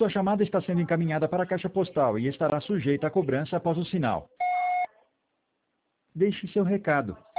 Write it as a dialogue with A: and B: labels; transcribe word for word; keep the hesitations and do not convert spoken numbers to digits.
A: Sua chamada está sendo encaminhada para a caixa postal e estará sujeita a cobrança após o sinal. Deixe seu recado.